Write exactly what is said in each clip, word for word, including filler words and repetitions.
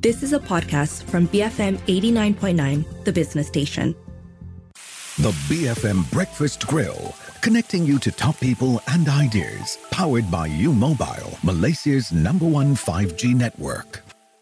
This is a podcast from B F M eighty-nine point nine, the business station. The B F M Breakfast Grill, connecting you to top people and ideas. Powered by U Mobile, Malaysia's number one five G network.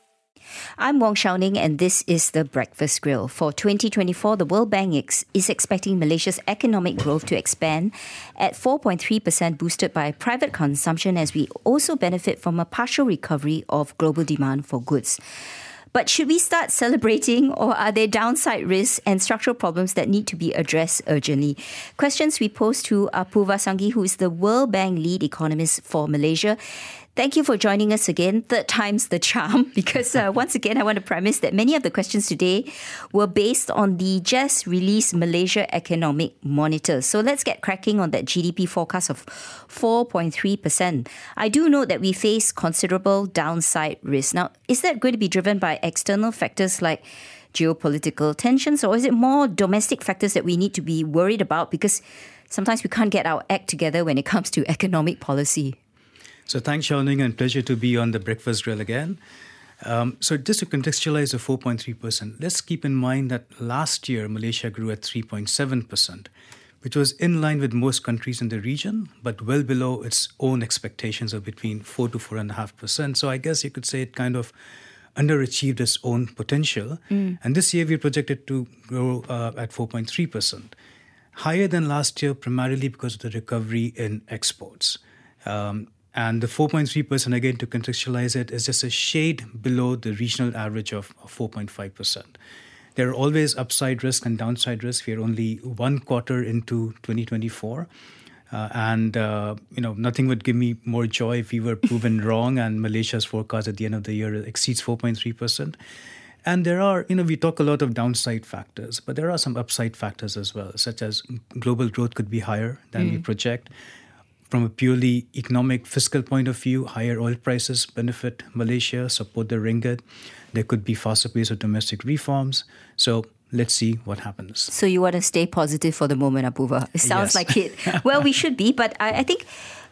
I'm Wong Shao Ning, and this is the Breakfast Grill. For twenty twenty-four, the World Bank ex- is expecting Malaysia's economic growth to expand at four point three percent, boosted by private consumption, as we also benefit from a partial recovery of global demand for goods. But should we start celebrating, or are there downside risks and structural problems that need to be addressed urgently? Questions we pose to Apurva Sanghi, who is the World Bank lead economist for Malaysia. Thank you for joining us again. Third time's the charm, because uh, once again, I want to premise that many of the questions today were based on the just released Malaysia Economic Monitor. So let's get cracking on that G D P forecast of four point three percent. I do note that we face considerable downside risk. Now, is that going to be driven by external factors like geopolitical tensions, or is it more domestic factors that we need to be worried about? Because sometimes we can't get our act together when it comes to economic policy. So thanks, Shao Ning, and pleasure to be on the Breakfast Grill again. Um, so just to contextualize the four point three percent, let's keep in mind that last year Malaysia grew at three point seven percent, which was in line with most countries in the region, but well below its own expectations of between four to four point five percent. So I guess you could say it kind of underachieved its own potential. Mm. And this year we projected to grow uh, at four point three percent, higher than last year primarily because of the recovery in exports. Um, And the four point three percent, again, to contextualize it, is just a shade below the regional average of four point five percent. There are always upside risk and downside risk. We are only one quarter into twenty twenty-four. Uh, and, uh, you know, nothing would give me more joy if we were proven wrong and Malaysia's forecast at the end of the year exceeds four point three percent. And there are, you know, we talk a lot of downside factors, but there are some upside factors as well, such as global growth could be higher than mm. we project. From a purely economic fiscal point of view, higher oil prices benefit Malaysia, support the ringgit. There could be faster pace of domestic reforms. So let's see what happens. So you want to stay positive for the moment, Apurva? It sounds Yes. like it. Well, we should be, but I, I think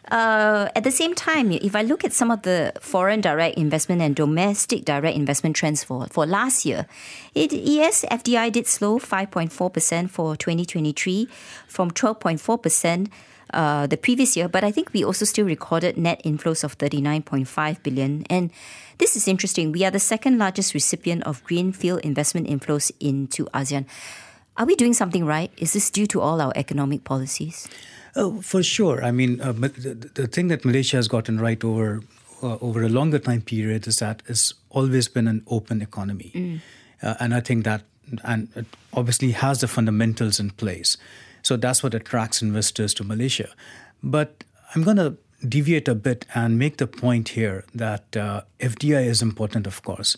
uh, at the same time, if I look at some of the foreign direct investment and domestic direct investment trends for, for last year, it, yes, F D I did slow five point four percent for twenty twenty-three from twelve point four percent Uh, the previous year, but I think we also still recorded net inflows of thirty-nine point five billion. And this is interesting. We are the second largest recipient of greenfield investment inflows into ASEAN. Are we doing something right? Is this due to all our economic policies? Oh, for sure. I mean, uh, the, the thing that Malaysia has gotten right over uh, over a longer time period is that it's always been an open economy. Mm. Uh, and I think that and it obviously has the fundamentals in place. So that's what attracts investors to Malaysia. But I'm going to deviate a bit and make the point here that uh, F D I is important, of course.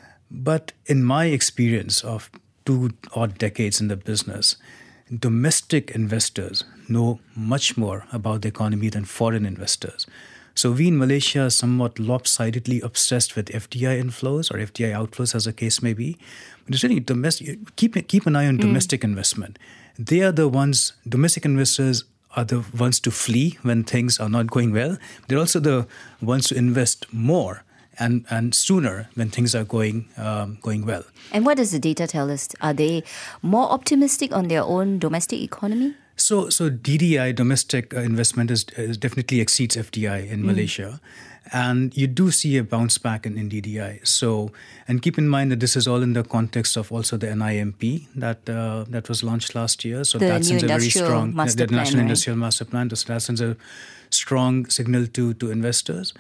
But in my experience of two odd decades in the business, domestic investors know much more about the economy than foreign investors. So we in Malaysia are somewhat lopsidedly obsessed with F D I inflows or F D I outflows, as the case may be. But it's really domestic. Keep keep an eye on mm. domestic investment. They are the ones. Domestic investors are the ones to flee when things are not going well. They're also the ones to invest more and and sooner when things are going um, going well. And what does the data tell us? Are they more optimistic on their own domestic economy? So, so D D I, domestic uh, investment, is, is definitely exceeds F D I in mm. Malaysia. And you do see a bounce back in, in D D I. So, and keep in mind that this is all in the context of also the N I M P that uh, that was launched last year. So the that sends a very strong, master the plan, National right? Industrial Master Plan. So that sends a strong signal to to investors.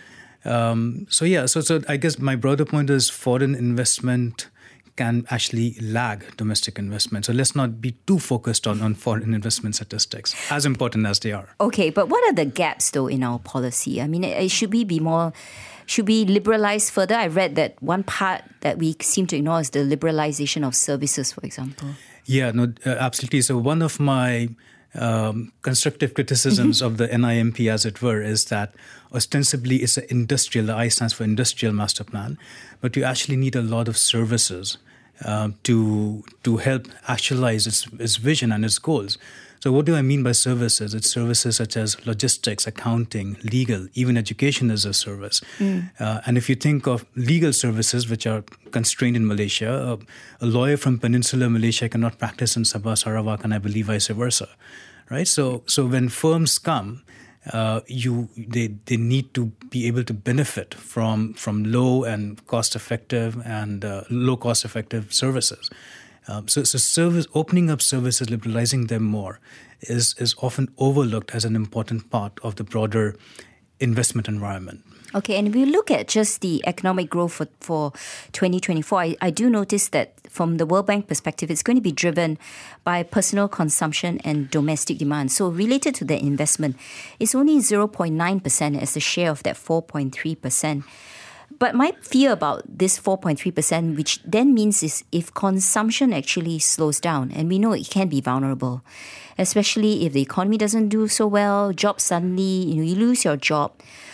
Um, so yeah, so so I guess my broader point is foreign investment can actually lag domestic investment. So let's not be too focused on, on foreign investment statistics, as important as they are. Okay, but what are the gaps, though, in our policy? I mean, should we be more, should we liberalize further? I read that one part that we seem to ignore is the liberalization of services, for example. Yeah, no, uh, absolutely. So one of my um, constructive criticisms of the N I M P, as it were, is that ostensibly it's an industrial, the I stands for Industrial Master Plan, but you actually need a lot of services Uh, to to help actualize its, its vision and its goals. So what do I mean by services? It's services such as logistics, accounting, legal, even education is a service. Mm. Uh, and if you think of legal services, which are constrained in Malaysia, uh, a lawyer from Peninsular Malaysia cannot practice in Sabah, Sarawak, and I believe vice versa, right? So, so when firms come, uh, you they they need to be able to benefit from from low and cost effective and uh, low cost effective services. Um, so, so service opening up services, liberalizing them more, is is often overlooked as an important part of the broader investment environment. Okay, and if we look at just the economic growth for, for twenty twenty-four, I, I do notice that from the World Bank perspective, it's going to be driven by personal consumption and domestic demand. So related to the investment, it's only zero point nine percent as the share of that four point three percent. But my fear about this four point three percent, which then means is if consumption actually slows down, and we know it can be vulnerable, especially if the economy doesn't do so well, jobs suddenly, you know, you lose your job.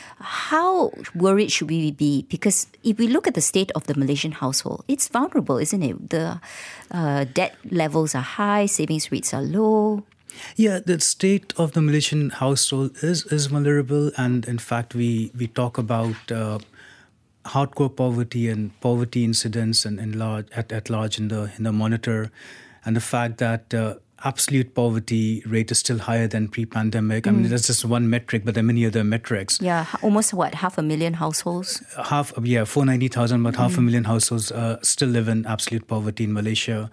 How worried should we be? Because if we look at the state of the Malaysian household, it's vulnerable, isn't it? The uh, debt levels are high, savings rates are low. Yeah, the state of the Malaysian household is is vulnerable, and in fact, we we talk about uh, hardcore poverty and poverty incidents and, and large at, at large in the in the monitor, and the fact that uh, absolute poverty rate is still higher than pre-pandemic. Mm. I mean, that's just one metric, but there are many other metrics. Yeah, almost what, half a million households? Half, yeah, four hundred ninety thousand, but mm. half a million households uh, still live in absolute poverty in Malaysia.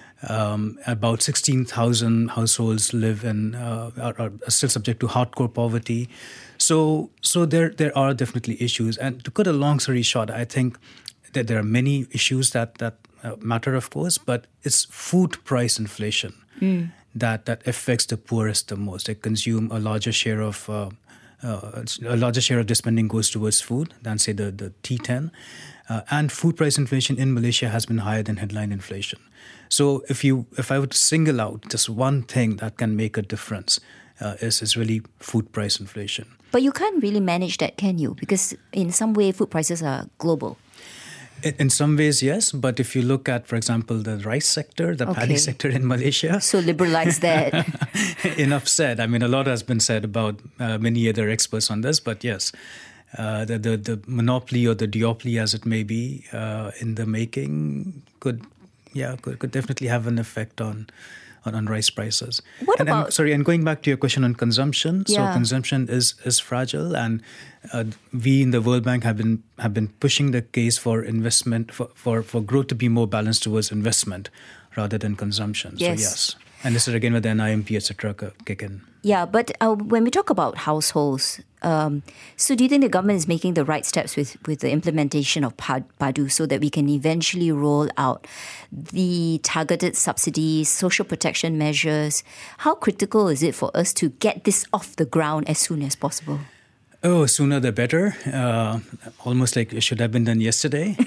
Um, about sixteen thousand households live in uh, are, are still subject to hardcore poverty. So, so there there are definitely issues. And to cut a long story short, I think that there are many issues that that uh, matter, of course, but it's food price inflation mm. that that affects the poorest the most. They consume a larger share of uh, uh, a larger share of their spending goes towards food than say the the T ten, uh, and food price inflation in Malaysia has been higher than headline inflation. So if you if I were to single out just one thing that can make a difference, uh, is is really food price inflation. But you can't really manage that, can you? Because in some way, food prices are global. In, in some ways, yes. But if you look at, for example, the rice sector, the okay. paddy sector in Malaysia. So liberalize that. Enough said. I mean, a lot has been said about uh, many other experts on this. But yes, uh, the, the, the monopoly or the duopoly, as it may be, uh, in the making could, yeah, could, could definitely have an effect on On, on rice prices. What and, about... and, sorry, and going back to your question on consumption, yeah. so consumption is is fragile, and uh, we in the World Bank have been have been pushing the case for investment, for, for, for growth to be more balanced towards investment rather than consumption. Yes. So yes. And this is again where the N I M P, et cetera kick in. Yeah, but uh, when we talk about households, um, so do you think the government is making the right steps with, with the implementation of PADU so that we can eventually roll out the targeted subsidies, social protection measures? How critical is it for us to get this off the ground as soon as possible? Oh, sooner the better. Uh, almost like it should have been done yesterday,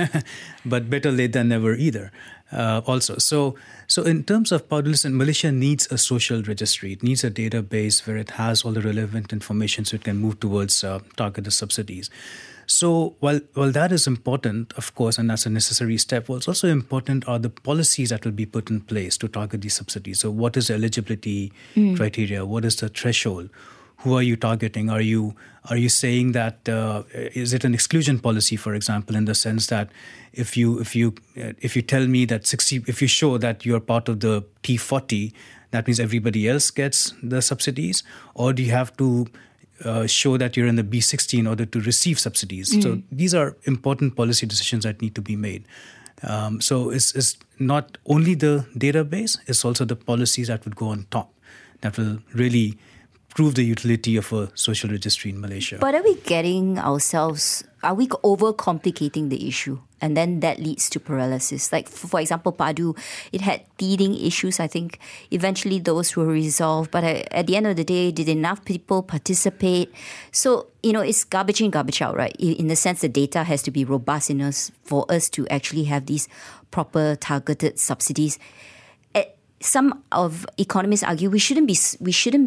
but better late than never either. Uh, also, so so in terms of PADU, Malaysia needs a social registry. It needs a database where it has all the relevant information so it can move towards uh, targeted subsidies. So while while that is important, of course, and that's a necessary step, what's also important are the policies that will be put in place to target these subsidies. So what is the eligibility mm. criteria? What is the threshold? Who are you targeting? Are you are you saying that uh, is it an exclusion policy, for example, in the sense that if you if you if you tell me that sixty if you show that you're part of the T forty, that means everybody else gets the subsidies, or do you have to uh, show that you're in the B sixty in order to receive subsidies? Mm. So these are important policy decisions that need to be made. Um, so it's it's not only the database; it's also the policies that would go on top that will really prove the utility of a social registry in Malaysia. But are we getting ourselves, are we overcomplicating the issue? And then that leads to paralysis. Like, for example, PADU, it had teething issues. I think eventually those were resolved. But at the end of the day, did enough people participate? So, you know, it's garbage in, garbage out, right? In the sense the data has to be robust enough for us to actually have these proper targeted subsidies. Some of economists argue we shouldn't be we shouldn't be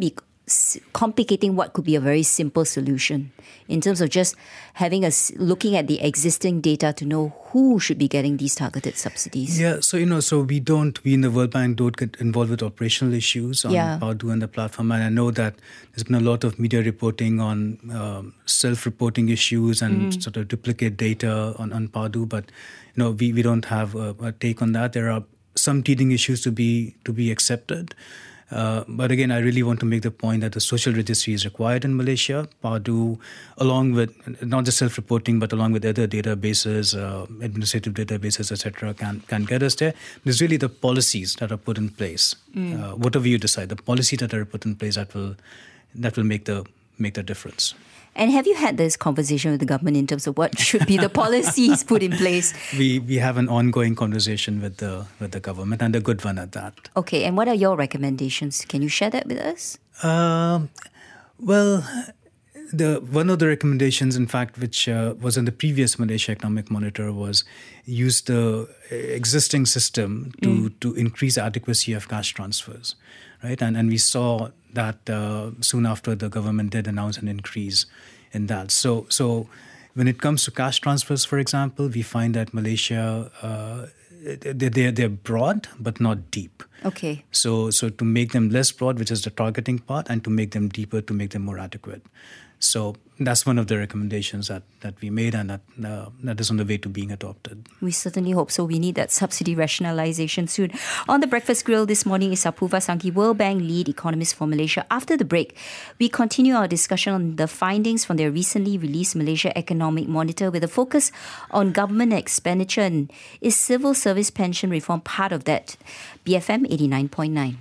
s- complicating what could be a very simple solution in terms of just having us looking at the existing data to know who should be getting these targeted subsidies. Yeah, so, you know, so we don't, we in the World Bank don't get involved with operational issues on Yeah. Padu and the platform. And I know that there's been a lot of media reporting on um, self-reporting issues and mm. sort of duplicate data on, on Padu, but, you know, we, we don't have a, a take on that. There are some teething issues to be to be accepted. Uh, but again, I really want to make the point that the social registry is required in Malaysia. Padu, along with not just self-reporting, but along with other databases, uh, administrative databases, et cetera, can can get us there. There's really the policies that are put in place. Mm. Uh, whatever you decide, the policies that are put in place that will that will make the make the difference. And have you had this conversation with the government in terms of what should be the policies put in place? We we have an ongoing conversation with the with the government, and a good one at that. Okay, and what are your recommendations? Can you share that with us? Um, well, the one of the recommendations, in fact, which uh, was in the previous Malaysia Economic Monitor, was use the existing system to mm. to increase the adequacy of cash transfers, right? And and we saw that uh, soon after the government did announce an increase in that. So so when it comes to cash transfers, for example, we find that Malaysia uh, they they're, they're broad but not deep. Okay. So so to make them less broad, which is the targeting part, and to make them deeper, to make them more adequate. So that's one of the recommendations that, that we made, and that uh, that is on the way to being adopted. We certainly hope so. We need that subsidy rationalisation soon. On the Breakfast Grill this morning is Apurva Sanghi, World Bank lead economist for Malaysia. After the break, we continue our discussion on the findings from their recently released Malaysia Economic Monitor with a focus on government expenditure. And is civil service pension reform part of that? B F M eighty-nine point nine.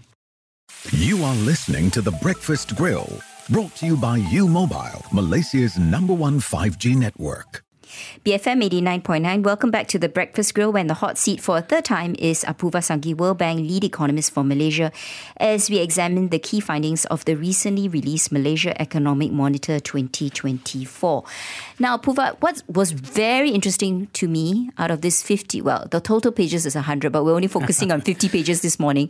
You are listening to The Breakfast Grill, brought to you by U Mobile, Malaysia's number one five G network. B F M eighty-nine point nine, welcome back to The Breakfast Grill, when the hot seat for a third time is Apurva Sanghi, World Bank lead economist for Malaysia, as we examine the key findings of the recently released Malaysia Economic Monitor twenty twenty-four. Now, Apurva, what was very interesting to me out of this fifty, well, the total pages is one hundred, but we're only focusing on fifty pages this morning,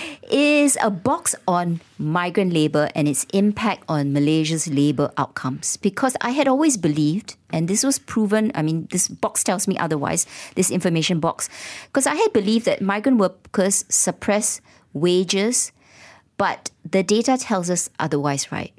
is a box on migrant labour and its impact on Malaysia's labour outcomes. Because I had always believed, and this was proven, I mean, this box tells me otherwise, this information box, because I had believed that migrant workers suppress wages, but the data tells us otherwise, right?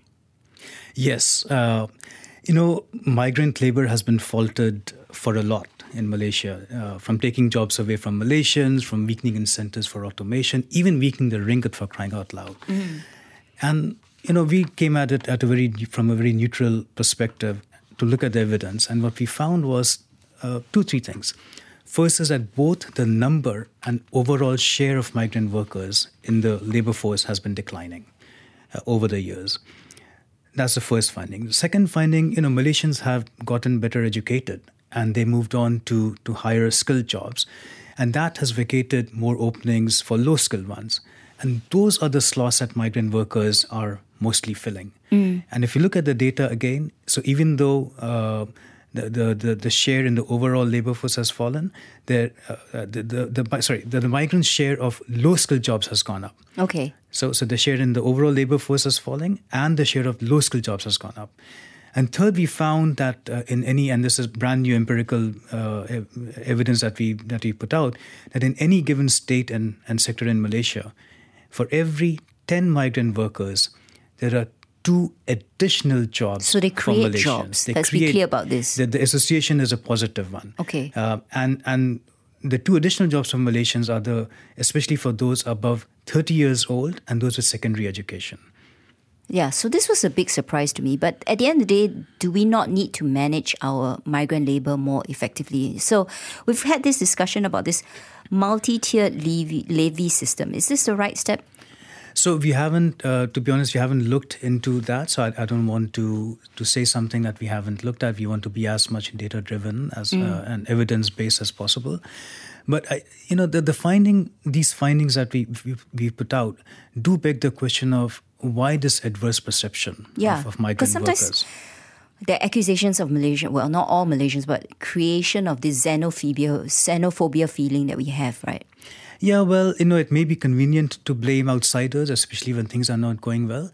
Yes. Uh, you know, migrant labour has been faulted for a lot in Malaysia, uh, from taking jobs away from Malaysians, from weakening incentives for automation, even weakening the ringgit, for crying out loud. Mm. And, you know, we came at it at a very from a very neutral perspective to look at the evidence. And what we found was uh, two, three things. First is that both the number and overall share of migrant workers in the labour force has been declining uh, over the years. That's the first finding. The second finding, you know, Malaysians have gotten better educated, and they moved on to, to higher skilled jobs. And that has vacated more openings for low-skilled ones. And those are the slots that migrant workers are mostly filling. Mm. And if you look at the data again, so even though uh, the, the, the, the share in the overall labour force has fallen, the, uh, the, the, the, sorry, the, the migrant share of low-skilled jobs has gone up. Okay. So, so the share in the overall labour force is falling, and the share of low-skilled jobs has gone up. And third, we found that uh, in any, and this is brand new empirical uh, ev- evidence that we that we put out, that in any given state and, and sector in Malaysia, for every ten migrant workers, there are two additional jobs. So they create for Malaysians. jobs. They Let's create, be clear about this. The, the association is a positive one. Okay. Uh, and and the two additional jobs for Malaysians are the, especially for those above thirty years old and those with secondary education. Yeah, so this was a big surprise to me. But at the end of the day, do we not need to manage our migrant labour more effectively? So we've had this discussion about this multi-tiered levy, levy system. Is this the right step? So we haven't, uh, to be honest, we haven't looked into that. So I, I don't want to to say something that we haven't looked at. We want to be as much data-driven as mm. uh, and evidence-based as possible. But I, you know, the, the finding, these findings that we, we we put out do beg the question of why this adverse perception yeah, of, of migrant sometimes workers. There are accusations of Malaysian, well, not all Malaysians, but creation of this xenophobia, xenophobia feeling that we have, right? Yeah, well, you know, it may be convenient to blame outsiders, especially when things are not going well.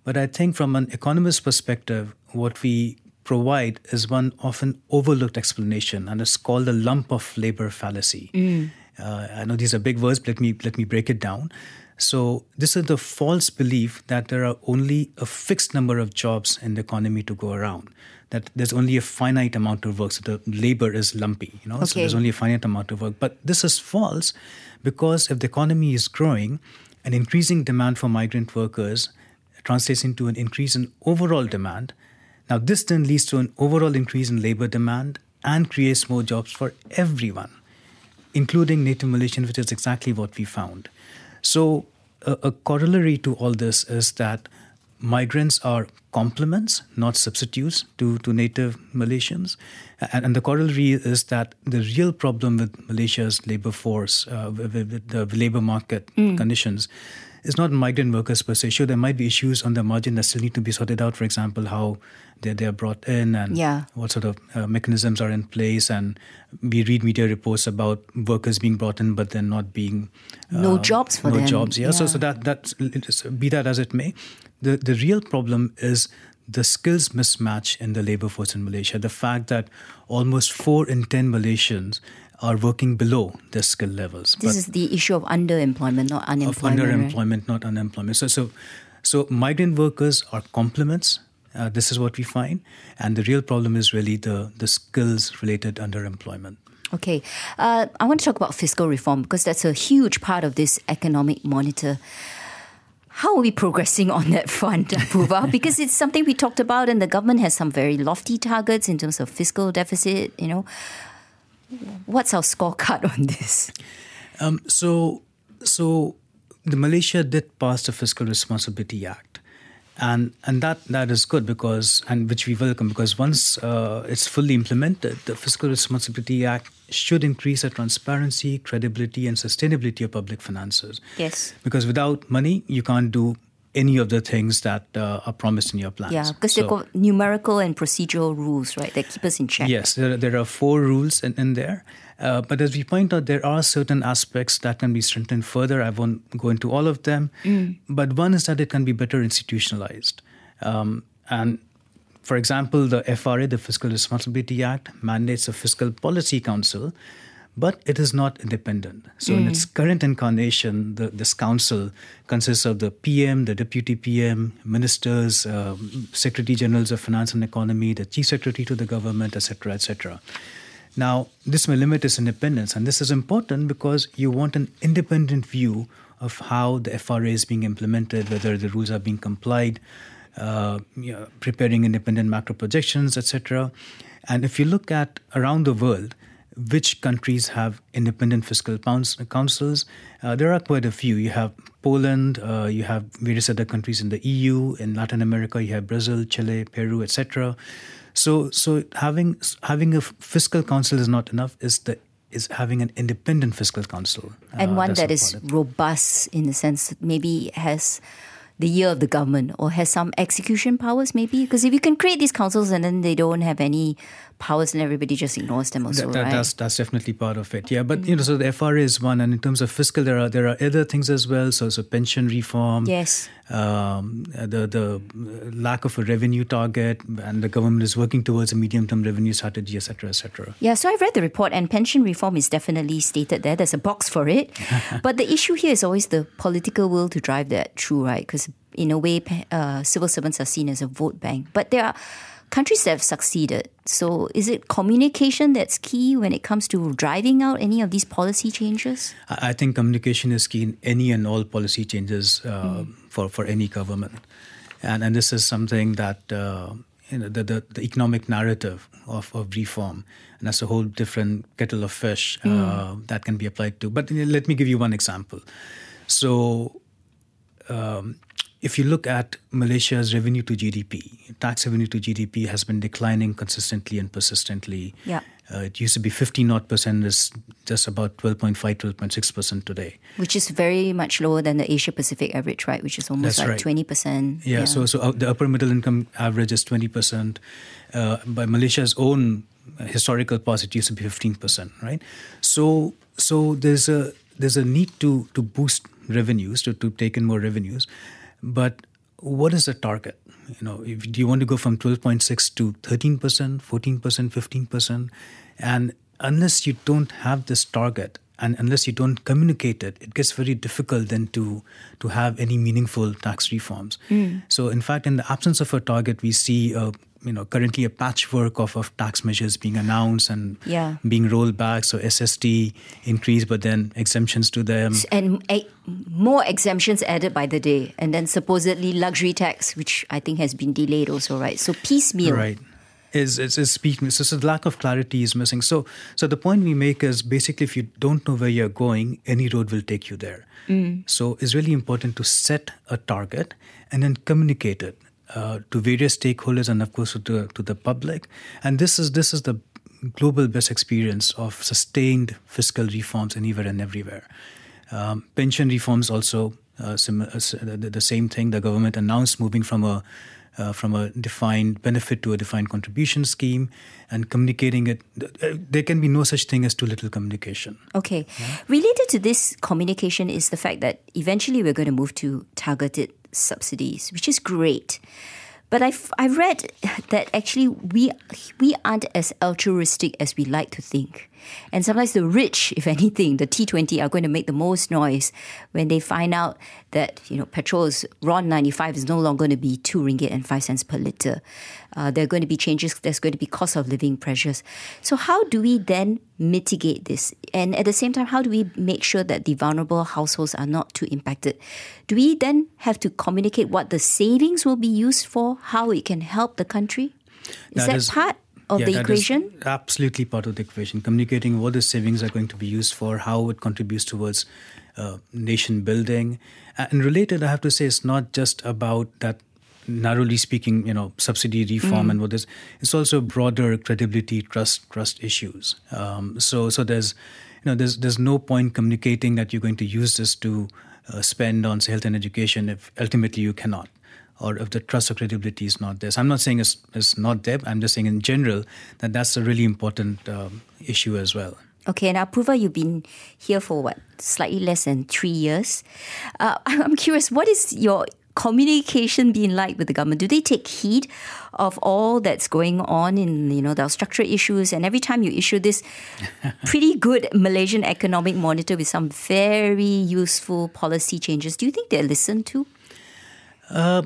But I think from an economist perspective, what we provide is one often overlooked explanation, and it's called the lump of labor fallacy. Mm. Uh, I know these are big words, but let me let me break it down. So this is the false belief that there are only a fixed number of jobs in the economy to go around, that there's only a finite amount of work, so the labor is lumpy, you know, okay. so there's only a finite amount of work. But this is false, because if the economy is growing, an increasing demand for migrant workers translates into an increase in overall demand. Now, this then leads to an overall increase in labor demand and creates more jobs for everyone, including native Malaysians, which is exactly what we found. So a, a corollary to all this is that migrants are complements, not substitutes to, to native Malaysians. And, and the corollary is that the real problem with Malaysia's labor force, uh, with, with the labor market mm. conditions, is not migrant workers per se. Sure, there might be issues on the margin that still need to be sorted out. For example, how they they are brought in and yeah. what sort of uh, mechanisms are in place. And we read media reports about workers being brought in, but then not being uh, no jobs for no them. No jobs. Yeah. yeah. So so that that be that as it may, the the real problem is the skills mismatch in the labor force in Malaysia. The fact that almost four in ten Malaysians are working below their skill levels. This but is the issue of underemployment, not unemployment. Of underemployment, right? not unemployment. So, so, so migrant workers are complements. Uh, this is what we find, and the real problem is really the the skills-related underemployment. Okay, uh, I want to talk about fiscal reform, because that's a huge part of this economic monitor. How are we progressing on that front, Apurva? Because it's something we talked about, and the government has some very lofty targets in terms of fiscal deficit. You know. What's our scorecard on this? Um, so, so the Malaysia did pass the Fiscal Responsibility Act, and and that that is good, because and which we welcome, because once uh, it's fully implemented, the Fiscal Responsibility Act should increase the transparency, credibility, and sustainability of public finances. Yes. Because without money, you can't do any of the things that uh, are promised in your plans. Yeah, because so, they've got numerical and procedural rules, right, that keep us in check. Yes, there, there are four rules in, in there. Uh, but as we point out, there are certain aspects that can be strengthened further. I won't go into all of them. Mm. But one is that it can be better institutionalized. Um, and for example, the F R A, the Fiscal Responsibility Act, mandates a Fiscal Policy Council, but it is not independent. So mm. in its current incarnation, the, this council consists of the P M, the Deputy P M, ministers, um, Secretary Generals of Finance and Economy, the Chief Secretary to the government, et cetera, et cetera. Now, this may limit its independence, and this is important because you want an independent view of how the F R A is being implemented, whether the rules are being complied, uh, you know, preparing independent macro projections, et cetera. And if you look at around the world, which countries have independent fiscal councils? Uh, there are quite a few. You have Poland, uh, you have various other countries in the E U, in Latin America, you have Brazil, Chile, Peru, et cetera. So, so having having a fiscal council is not enough. Is the is having an independent fiscal council, and uh, one that is robust in the sense that maybe has the ear of the government or has some execution powers, maybe? Because if you can create these councils and then they don't have any powers and everybody just ignores them also, that, that, right? That's, that's definitely part of it, yeah. But, mm. you know, so the F R A is one, and in terms of fiscal, there are there are other things as well. So, so pension reform, yes, um, the the lack of a revenue target, and the government is working towards a medium-term revenue strategy, et cetera, et cetera. Yeah, so I've read the report, and pension reform is definitely stated there. There's a box for it. But the issue here is always the political will to drive that through, right? Because in a way, uh, civil servants are seen as a vote bank. But there are countries that have succeeded. So is it communication that's key when it comes to driving out any of these policy changes? I think communication is key in any and all policy changes uh, mm. for, for any government. And and this is something that, uh, you know, the, the, the economic narrative of, of reform, and that's a whole different kettle of fish uh, mm. that can be applied to. But let me give you one example. So, um, if you look at Malaysia's revenue to G D P, tax revenue to G D P has been declining consistently and persistently. Yeah. Uh, it used to be fifteen odd percent, is just about twelve point five, twelve point six percent today. Which is very much lower than the Asia Pacific average, right? Which is almost That's like right. twenty percent. Yeah, yeah. so so uh, the upper middle income average is twenty percent. Uh, by Malaysia's own historical past, it used to be fifteen percent, right? So so there's a there's a need to to boost revenues, to, to take in more revenues. But what is the target? You know, if, do you want to go from twelve point six to thirteen percent, fourteen percent, fifteen percent? And unless you don't have this target and unless you don't communicate it, it gets very difficult then to to have any meaningful tax reforms. Mm. So in fact, in the absence of a target, we see uh, you know currently a patchwork of, of tax measures being announced and yeah. being rolled back. So S S T increased, but then exemptions to them. And a, more exemptions added by the day. And then supposedly luxury tax, which I think has been delayed also, right? So piecemeal. Right. Is, is, is speaking. So, so the lack of clarity is missing. So, so the point we make is basically if you don't know where you're going, any road will take you there. Mm. So it's really important to set a target and then communicate it uh, to various stakeholders and of course to, to the public. And this is this is the global best experience of sustained fiscal reforms anywhere and everywhere. Um, pension reforms also uh, sim- uh, the, the same thing. The government announced moving from a Uh, from a defined benefit to a defined contribution scheme and communicating it. Uh, there can be no such thing as too little communication. Okay. Yeah. Related to this communication is the fact that eventually we're going to move to targeted subsidies, which is great. But I've, I read that actually we we aren't as altruistic as we like to think. And sometimes the rich, if anything, the T twenty are going to make the most noise when they find out that, you know, petrol is R O N ninety-five is no longer going to be two ringgit and five cents per litre. Uh, there are going to be changes. There's going to be cost of living pressures. So how do we then mitigate this? And at the same time, how do we make sure that the vulnerable households are not too impacted? Do we then have to communicate what the savings will be used for, how it can help the country? Is that, that is, part of yeah, the that equation? Is absolutely part of the equation. Communicating what the savings are going to be used for, how it contributes towards uh, nation building. And related, I have to say, it's not just about that, narrowly speaking, you know, subsidy reform mm. and what is. It's also broader credibility, trust, trust issues. Um, so, so there's, you know, there's there's no point communicating that you're going to use this to uh, spend on say, health and education if ultimately you cannot, or if the trust or credibility is not there. So I'm not saying it's, it's not there. I'm just saying in general that that's a really important um, issue as well. Okay, and Apurva, you've been here for what, slightly less than three years. Uh, I'm curious, what is your communication been like with the government? Do they take heed of all that's going on in, you know, the structural issues? And every time you issue this pretty good Malaysian Economic Monitor with some very useful policy changes, do you think they're listened to? Uh,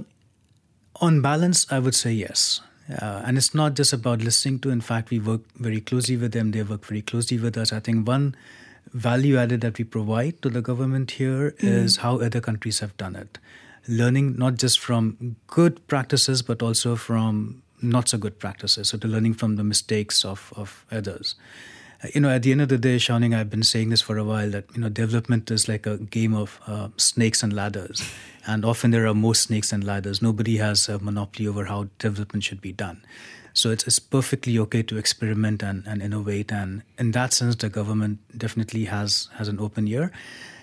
on balance, I would say yes. Uh, and it's not just about listening to. In fact, we work very closely with them. They work very closely with us. I think one value added that we provide to the government here mm. is how other countries have done it. Learning not just from good practices, but also from not so good practices. So to learning from the mistakes of, of others. Uh, you know, at the end of the day, Shao Ning, I've been saying this for a while, that, you know, development is like a game of uh, snakes and ladders. And often there are more snakes and ladders. Nobody has a monopoly over how development should be done. So it's, it's perfectly okay to experiment and, and innovate. And in that sense, the government definitely has, has an open ear.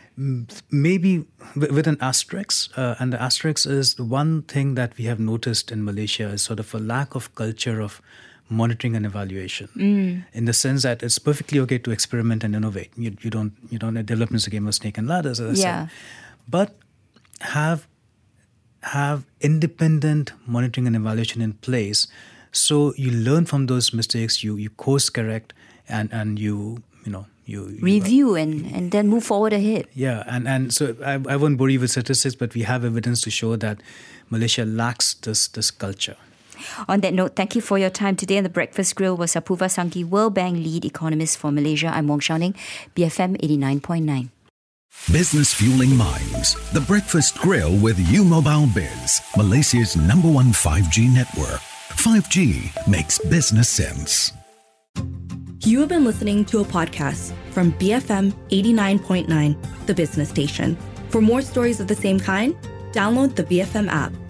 Maybe with an asterisk, uh, and the asterisk is one thing that we have noticed in Malaysia is sort of a lack of culture of monitoring and evaluation. Mm. In the sense that it's perfectly okay to experiment and innovate. You, you don't, you don't. Development is a game of snake and ladders, as I yeah. said. But have have independent monitoring and evaluation in place, so you learn from those mistakes. You you course correct, and and you you know. You, you review and, and then move forward ahead. Yeah, and, and so I, I won't bore you with statistics, but we have evidence to show that Malaysia lacks this this culture. On that note, thank you for your time today. On the Breakfast Grill was Apurva Sanghi, World Bank lead economist for Malaysia. I'm Wong Shao Ning, B F M eighty-nine point nine. Business Fueling Minds, the Breakfast Grill with U Mobile Biz, Malaysia's number one five G network. five G makes business sense. You have been listening to a podcast from B F M eighty-nine point nine, the business station. For more stories of the same kind, download the B F M app.